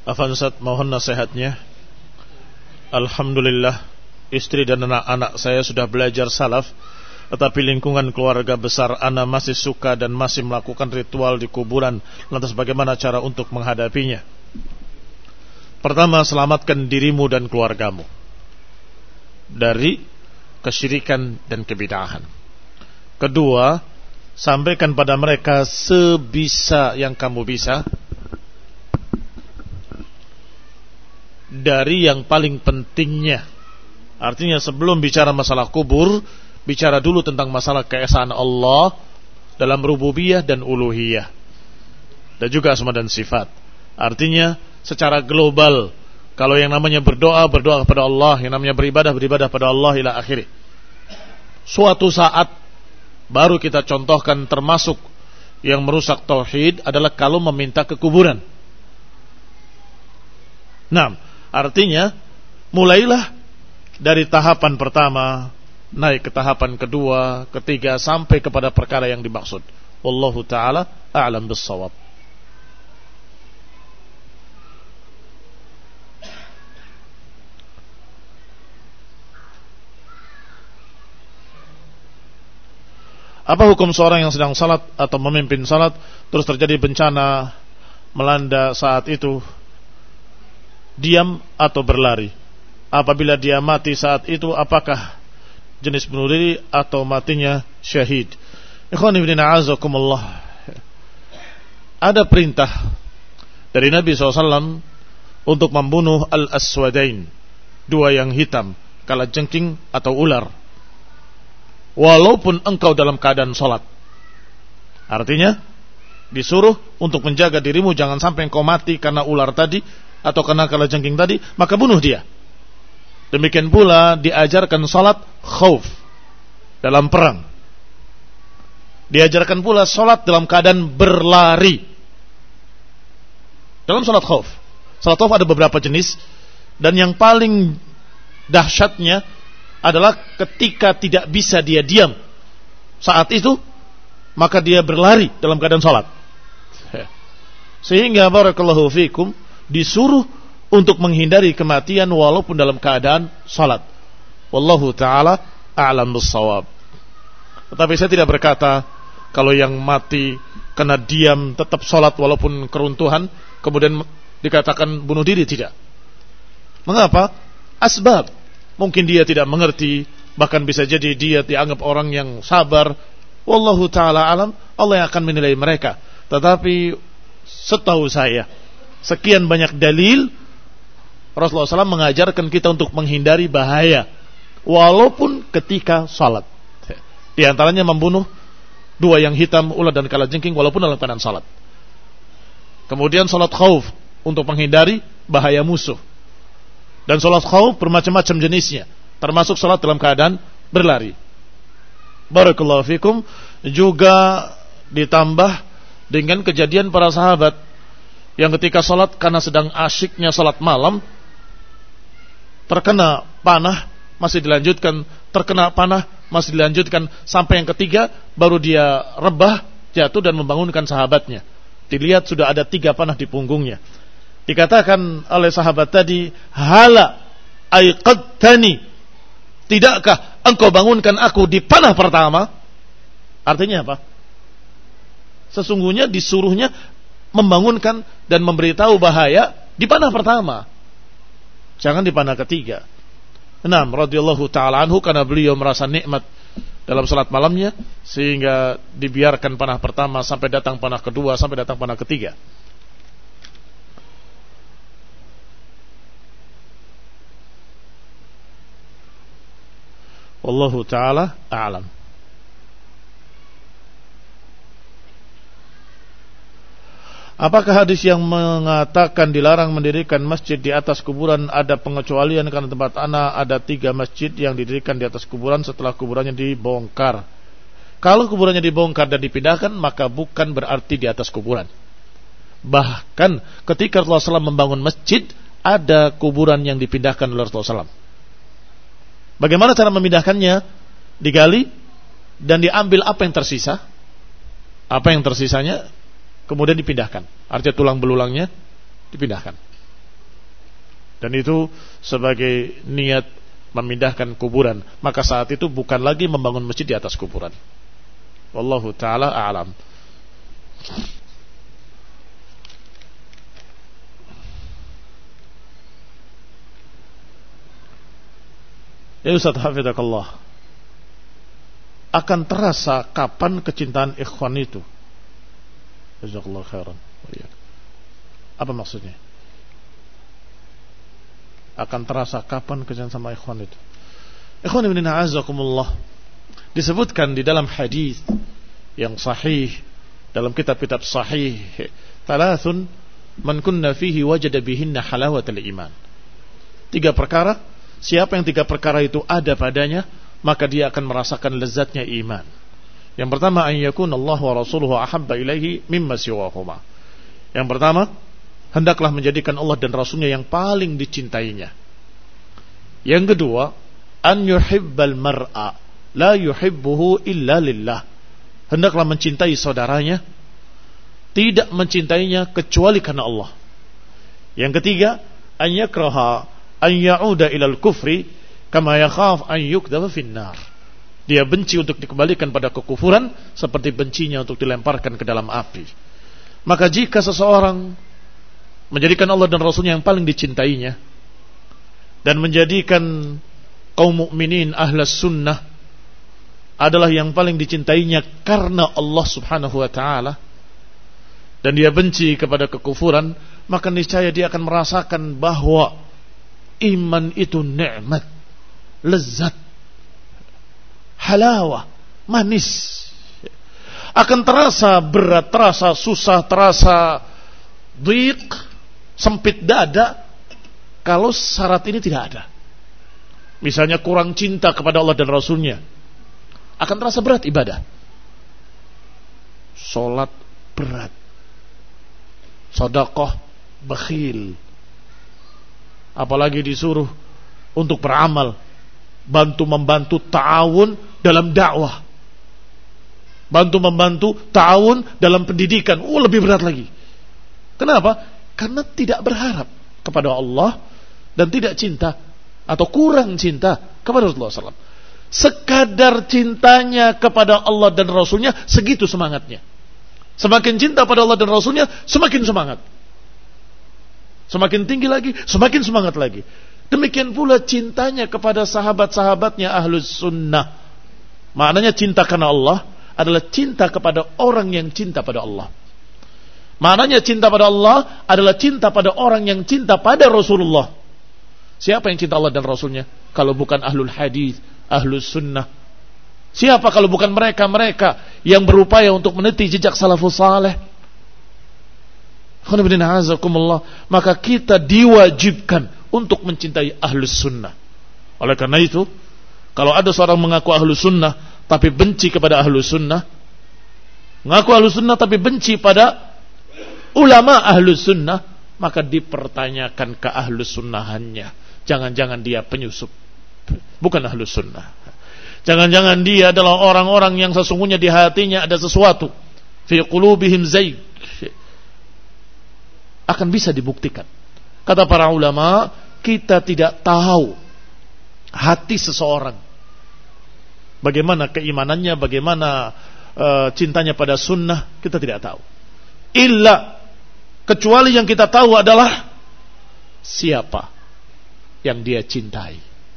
Afan Ustaz, mohon nasihatnya. Alhamdulillah, istri dan anak-anak saya sudah belajar salaf, tetapi lingkungan keluarga besar ana masih suka dan masih melakukan ritual di kuburan. Lantas bagaimana cara untuk menghadapinya? Pertama, selamatkan dirimu dan keluargamu dari kesyirikan dan kebid'ahan. Kedua, sampaikan pada mereka sebisa yang kamu bisa dari yang paling pentingnya. Artinya sebelum bicara masalah kubur, bicara dulu tentang masalah keesaan Allah dalam rububiyah dan uluhiyah, dan juga asma dan sifat. Artinya secara global, kalau yang namanya berdoa, berdoa kepada Allah, yang namanya beribadah, beribadah pada Allah ila akhirih. Suatu saat baru kita contohkan, termasuk yang merusak tauhid adalah kalau meminta ke kuburan. Nah, artinya mulailah dari tahapan pertama, naik ke tahapan kedua, ketiga, sampai kepada perkara yang dimaksud. Wallahu ta'ala a'lam bis-shawab. Apa hukum seorang yang sedang salat atau memimpin salat, terus terjadi bencana melanda saat itu, diam atau berlari? Apabila dia mati saat itu, apakah jenis bunuh diri atau matinya syahid? Ikhwan ibn a'azakumullah, ada perintah dari Nabi SAW untuk membunuh al-aswadain, dua yang hitam, kalajengking atau ular, walaupun engkau dalam keadaan sholat. Artinya disuruh untuk menjaga dirimu, jangan sampai engkau mati karena ular tadi atau karena kalajengking tadi, maka bunuh dia. Demikian pula diajarkan sholat khauf dalam perang. Diajarkan pula sholat dalam keadaan berlari dalam sholat khauf. Sholat khauf ada beberapa jenis, dan yang paling dahsyatnya adalah ketika tidak bisa dia diam saat itu, maka dia berlari dalam keadaan sholat. Sehingga barakallahu fikum, disuruh untuk menghindari kematian walaupun dalam keadaan salat. Wallahu ta'ala a'lam bis-shawab. Tetapi saya tidak berkata kalau yang mati kena diam tetap salat walaupun keruntuhan kemudian dikatakan bunuh diri, tidak. Mengapa? Asbab. Mungkin dia tidak mengerti, bahkan bisa jadi dia dianggap orang yang sabar. Wallahu ta'ala alam, Allah yang akan menilai mereka. Tetapi setahu saya, sekian banyak dalil Rasulullah SAW mengajarkan kita untuk menghindari bahaya walaupun ketika salat. Di antaranya membunuh dua yang hitam, ular dan kalajengking walaupun dalam keadaan salat. Kemudian salat khauf untuk menghindari bahaya musuh. Dan salat khauf bermacam-macam jenisnya, termasuk salat dalam keadaan berlari. Barakallahu fikum. Juga ditambah dengan kejadian para sahabat yang ketika salat karena sedang asyiknya salat malam, terkena panah, masih dilanjutkan, terkena panah, masih dilanjutkan, sampai yang ketiga baru dia rebah, jatuh dan membangunkan sahabatnya. Dilihat sudah ada 3 panah di punggungnya. Dikatakan oleh sahabat tadi, hala aiqadtani, tidakkah engkau bangunkan aku di panah pertama? Artinya apa? Sesungguhnya disuruhnya membangunkan dan memberitahu bahaya di panah pertama, jangan di panah ketiga. Naam, radhiyallahu ta'ala anhu, karena beliau merasa nikmat dalam salat malamnya sehingga dibiarkan panah pertama sampai datang panah kedua, sampai datang panah ketiga. Wallahu ta'ala a'lam. Apakah hadis yang mengatakan dilarang mendirikan masjid di atas kuburan ada pengecualian, karena tempat ana ada 3 masjid yang didirikan di atas kuburan setelah kuburannya dibongkar? Kalau kuburannya dibongkar dan dipindahkan, maka bukan berarti di atas kuburan. Bahkan ketika Rasulullah SAW membangun masjid, ada kuburan yang dipindahkan oleh Rasulullah SAW. Bagaimana cara memindahkannya? Digali dan diambil apa yang tersisa, apa yang tersisanya kemudian dipindahkan. Artinya tulang belulangnya dipindahkan. Dan itu sebagai niat memindahkan kuburan. Maka saat itu bukan lagi membangun masjid di atas kuburan. Wallahu ta'ala a'lam. Ya Ustaz Hafizakallah, akan terasa kapan kecintaan ikhwan itu? Jazakallahu khairan. Apa maksudnya? Akan terasa kapan kecintaan sama ikhwan itu? Ikhwan ibn a'azakumullah, disebutkan di dalam hadis yang sahih, dalam kitab-kitab sahih, thalathun man kunna fihi wajada bihinna halawatal iman. 3 perkara, siapa yang 3 perkara itu ada padanya, maka dia akan merasakan lezatnya iman. Yang pertama, an yakuna Allah wa rasuluhu ahabba ilaihi mimma siwahuma. Yang pertama, hendaklah menjadikan Allah dan Rasulnya yang paling dicintainya. Yang kedua, an yuhibbal mar'a la yuhibbuhu illa lillah. Hendaklah mencintai saudaranya, tidak mencintainya kecuali karena Allah. Yang ketiga, an yakraha an ya'uda ilal kufri kama yakhaf an yukdhafa finnar. Dia benci untuk dikembalikan pada kekufuran seperti bencinya untuk dilemparkan ke dalam api. Maka jika seseorang menjadikan Allah dan Rasulnya yang paling dicintainya, dan menjadikan kaum mukminin ahlus sunnah adalah yang paling dicintainya karena Allah subhanahu wa ta'ala, dan dia benci kepada kekufuran, maka niscaya dia akan merasakan bahwa iman itu nikmat, lezat, halawah, manis. Akan terasa berat, terasa susah, terasa dhiq, sempit dada kalau syarat ini tidak ada. Misalnya kurang cinta kepada Allah dan Rasulnya, akan terasa berat ibadah. Sholat berat, sedekah bakhil, apalagi disuruh untuk beramal, bantu-membantu ta'awun dalam dakwah, bantu-membantu ta'awun dalam pendidikan, lebih berat lagi. Kenapa? Karena tidak berharap kepada Allah dan tidak cinta atau kurang cinta kepada Rasulullah SAW. Sekadar cintanya kepada Allah dan Rasulnya, segitu semangatnya. Semakin cinta pada Allah dan Rasulnya, semakin semangat. Semakin tinggi lagi, semakin semangat lagi. Demikian pula cintanya kepada sahabat-sahabatnya ahlus sunnah. Maknanya cinta karena Allah adalah cinta kepada orang yang cinta pada Allah. Maknanya cinta pada Allah adalah cinta pada orang yang cinta pada Rasulullah. Siapa yang cinta Allah dan Rasulnya kalau bukan ahlul hadis, ahlus sunnah? Siapa kalau bukan mereka-mereka yang berupaya untuk meniti jejak salafus saleh? Maka kita diwajibkan untuk mencintai ahlus sunnah. Oleh karena itu, kalau ada seorang mengaku ahlus sunnah tapi benci kepada ahlus sunnah, mengaku ahlus sunnah tapi benci pada ulama ahlus sunnah, maka dipertanyakan ke ahlus sunnahannya. Jangan-jangan dia penyusup, bukan ahlus sunnah. Jangan-jangan dia adalah orang-orang yang sesungguhnya di hatinya ada sesuatu, fi qulubihim zayg. Akan bisa dibuktikan. Kata para ulama, kita tidak tahu hati seseorang, bagaimana keimanannya, bagaimana cintanya pada sunnah, kita tidak tahu. Kecuali yang kita tahu adalah siapa yang dia cintai,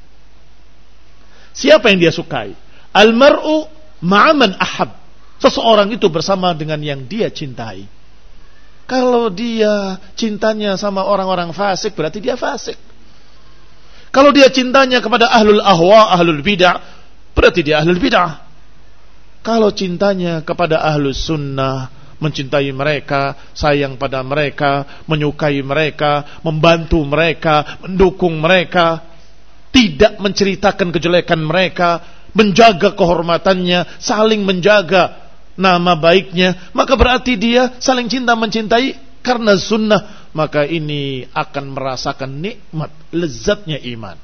siapa yang dia sukai. Al-mar'u ma'aman ahab. Seseorang itu bersama dengan yang dia cintai. Kalau dia cintanya sama orang-orang fasik, berarti dia fasik. Kalau dia cintanya kepada ahlul ahwa, ahlul bid'ah, berarti dia ahlul bid'ah. Kalau cintanya kepada ahlus sunnah, mencintai mereka, sayang pada mereka, menyukai mereka, membantu mereka, mendukung mereka, tidak menceritakan kejelekan mereka, menjaga kehormatannya, saling menjaga nama baiknya, maka berarti dia saling cinta mencintai karena sunnah. Maka ini akan merasakan nikmat, lezatnya iman.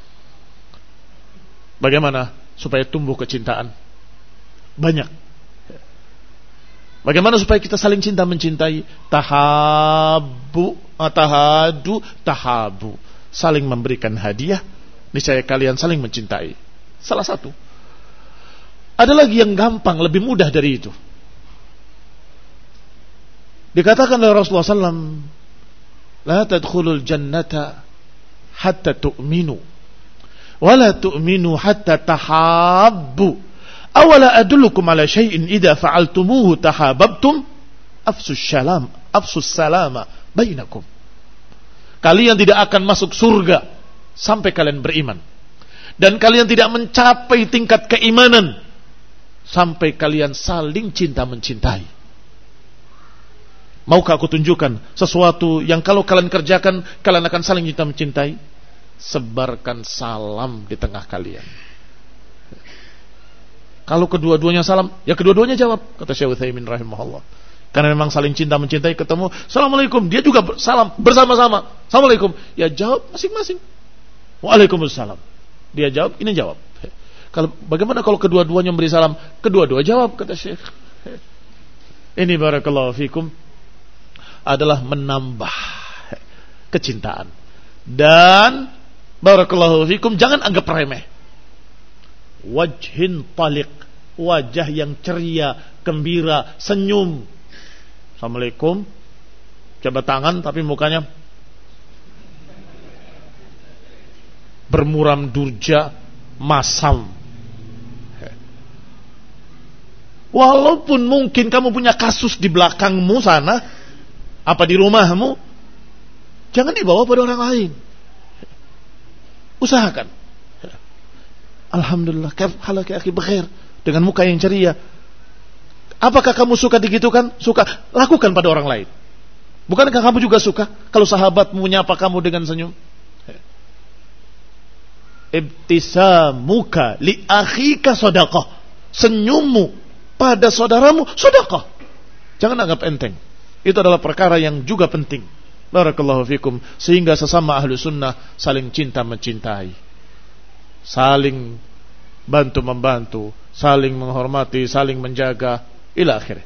Bagaimana supaya tumbuh kecintaan? Banyak. Bagaimana supaya kita saling cinta mencintai? Tahadu, tahabu. saling memberikan hadiah, niscaya kalian saling mencintai. Salah satu. Ada lagi yang gampang, lebih mudah dari itu. Dikatakan oleh Rasulullah SAW, la tadkhulul jannata hatta tu'minu, wa la tu'minu hatta tahabbu. Awala adullukum ala syai'in idza fa'altumuhu tahabbtum, afsus salama bainakum. Kalian tidak akan masuk surga sampai kalian beriman, dan kalian tidak mencapai tingkat keimanan sampai kalian saling cinta mencintai. Maukah aku tunjukkan sesuatu yang kalau kalian kerjakan, kalian akan saling cinta mencintai? Sebarkan salam di tengah kalian. Kalau kedua-duanya salam, ya kedua-duanya jawab, kata Syekh Utsaimin rahimahullah. Karena memang saling cinta mencintai, ketemu, Assalamualaikum, dia juga salam bersama-sama, Assalamualaikum, ya jawab masing-masing. Waalaikumsalam. Dia jawab, ini jawab. Kalau bagaimana kalau kedua-duanya memberi salam, kedua-dua jawab, kata Syekh. Ini barakallahu fikum adalah menambah kecintaan. Dan barakallahu fikum, jangan anggap remeh. Wajhin taliq, wajah yang ceria, gembira, senyum. Assalamualaikum, jabat tangan tapi mukanya bermuram durja, masam. Walaupun mungkin kamu punya kasus di belakangmu sana, apa di rumahmu, jangan dibawa pada orang lain. Usahakan. Alhamdulillah, kaif halak ya akhi, bikhair, dengan muka yang ceria. Apakah kamu suka digitukan? Suka, lakukan pada orang lain. Bukankah kamu juga suka kalau sahabatmu menyapa kamu dengan senyum? Ibtisamuka li akhika shadaqah. Senyummu pada saudaramu sedekah. Jangan anggap enteng. Itu adalah perkara yang juga penting. Barakallahu fikum. Sehingga sesama ahlu sunnah saling cinta mencintai, saling bantu-membantu, saling menghormati, saling menjaga, ila akhirnya.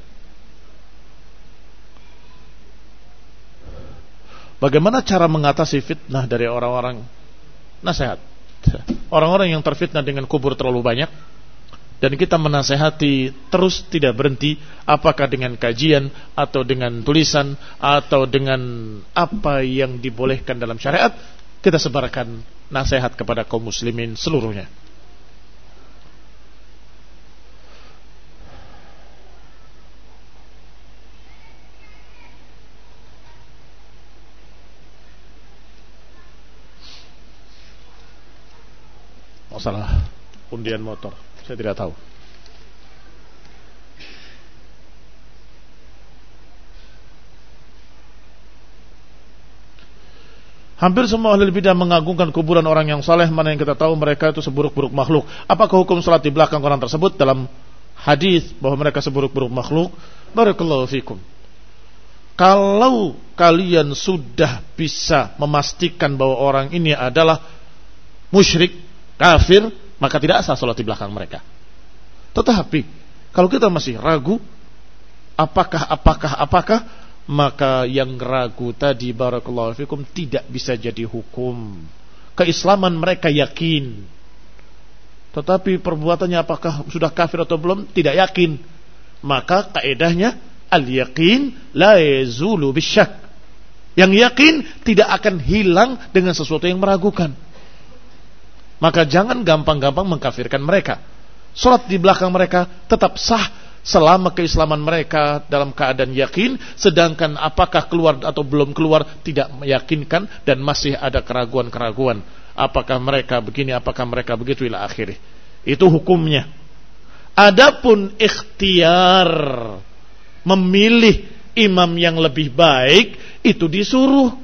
Bagaimana cara mengatasi fitnah dari orang-orang? Nasihat. Orang-orang yang terfitnah dengan kubur terlalu banyak, dan kita menasehati terus tidak berhenti, apakah dengan kajian atau dengan tulisan atau dengan apa yang dibolehkan dalam syariat, kita sebarkan nasihat kepada kaum muslimin seluruhnya. Masalah undian motor, saya tidak tahu. Hampir semua ahli bidah mengagungkan kuburan orang yang saleh, mana yang kita tahu mereka itu seburuk-buruk makhluk. Apakah hukum salat di belakang orang tersebut dalam hadis bahwa mereka seburuk-buruk makhluk? Barakallahu fikum. Kalau kalian sudah bisa memastikan bahwa orang ini adalah musyrik, kafir, maka tidak sah salat di belakang mereka. Tetapi kalau kita masih ragu, apakah, maka yang ragu tadi barakallahu fikum tidak bisa jadi hukum. Keislaman mereka yakin, tetapi perbuatannya apakah sudah kafir atau belum tidak yakin. Maka kaedahnya al-yaqin la yazulu bisyak. Yang yakin tidak akan hilang dengan sesuatu yang meragukan. Maka jangan gampang-gampang mengkafirkan mereka. Salat di belakang mereka tetap sah selama keislaman mereka dalam keadaan yakin, sedangkan apakah keluar atau belum keluar tidak meyakinkan dan masih ada keraguan-keraguan. Apakah mereka begini, apakah mereka begitu, ila akhirih. Itu hukumnya. Adapun ikhtiar memilih imam yang lebih baik, itu disuruh.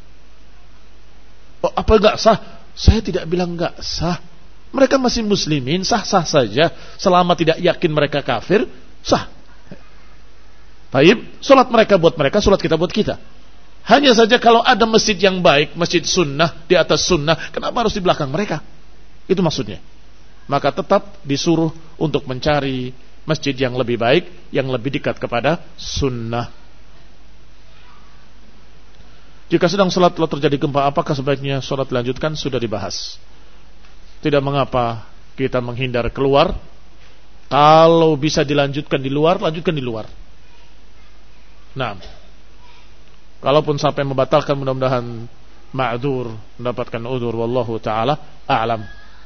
Oh, apa enggak sah? Saya tidak bilang enggak sah. Mereka masih muslimin, sah-sah saja. Selama tidak yakin mereka kafir, sah. Baik, solat mereka buat mereka, solat kita buat kita. Hanya saja kalau ada masjid yang baik, masjid sunnah, di atas sunnah, kenapa harus di belakang mereka? Itu maksudnya. Maka tetap disuruh untuk mencari masjid yang lebih baik, yang lebih dekat kepada sunnah. Jika sedang salat lalu terjadi gempa, apakah sebaiknya salat dilanjutkan? Sudah dibahas. Tidak mengapa kita menghindar keluar. Kalau bisa dilanjutkan di luar, lanjutkan di luar. Nah, kalaupun sampai membatalkan, mudah-mudahan ma'dzur, mendapatkan udzur, wallahu taala a'lam.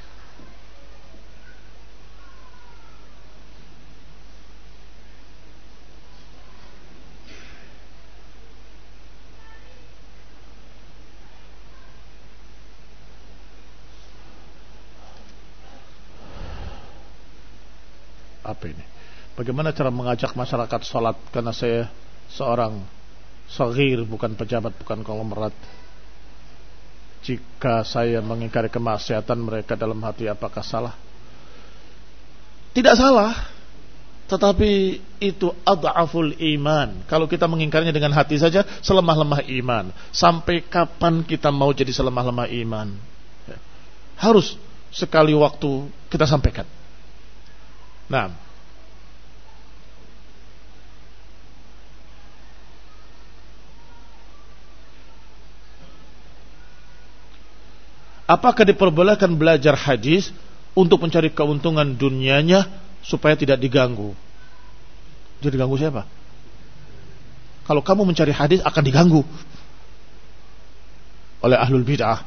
Apa ini? Bagaimana cara mengajak masyarakat sholat? Karena saya seorang saghir, bukan pejabat, bukan konglomerat. Jika saya mengingkari kemaksiatan mereka dalam hati, apakah salah? Tidak salah, tetapi itu adhaful iman. Kalau kita mengingkarinya dengan hati saja, selemah-lemah iman. Sampai kapan kita mau jadi selemah-lemah iman? Harus sekali waktu kita sampaikan. Nah, apakah diperbolehkan belajar hadis untuk mencari keuntungan dunianya supaya tidak diganggu? Jadi diganggu siapa? Kalau kamu mencari hadis akan diganggu oleh ahlul bid'ah,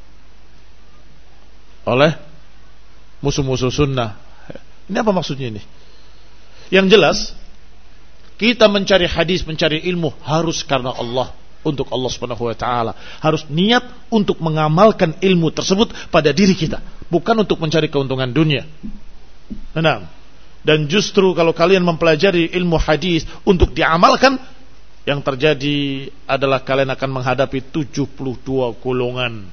oleh musuh-musuh sunnah. Ini apa maksudnya ini? Yang jelas, kita mencari hadis, mencari ilmu harus karena Allah, untuk Allah Subhanahu wa taala. Harus niat untuk mengamalkan ilmu tersebut pada diri kita, bukan untuk mencari keuntungan dunia. Nah, dan justru kalau kalian mempelajari ilmu hadis untuk diamalkan, yang terjadi adalah kalian akan menghadapi 72 golongan.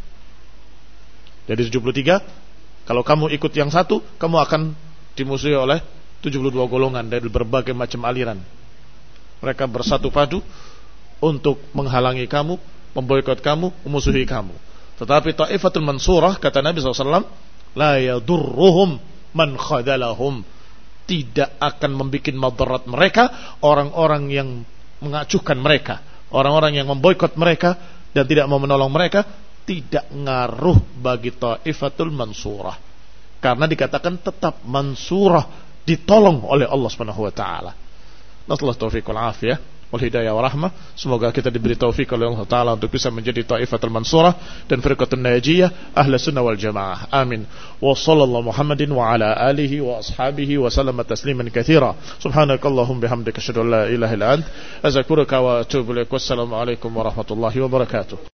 Jadi 73. Kalau kamu ikut yang satu, kamu akan dimusuhi oleh 72 golongan dari berbagai macam aliran. Mereka bersatu padu untuk menghalangi kamu, memboikot kamu, memusuhi kamu. Tetapi Ta'ifatul Mansurah, kata Nabi SAW, la yadurruhum man khadalahum. Tidak akan membuat madarat mereka orang-orang yang mengacuhkan mereka, orang-orang yang memboikot mereka dan tidak mau menolong mereka. Tidak ngaruh bagi Ta'ifatul Mansurah, karena dikatakan tetap mansurah, ditolong oleh Allah Subhanahu wa taala. Nasallahu taufiq wal afiyah wal hidayah wa rahmah. Semoga kita diberi taufik oleh Allah taala untuk bisa menjadi Ta'ifatul Mansurah dan firqatun najiyah ahli sunnah wal jamaah. Amin. Wa sallallahu Muhammadin wa ala alihi wa ashabihi wa sallama tasliman katsira. Subhanakallahumma bihamdika asyhadu an la ilaha illa ant, astaghfiruka wa atubu ilaik. Wassalamu alaikum warahmatullahi wabarakatuh.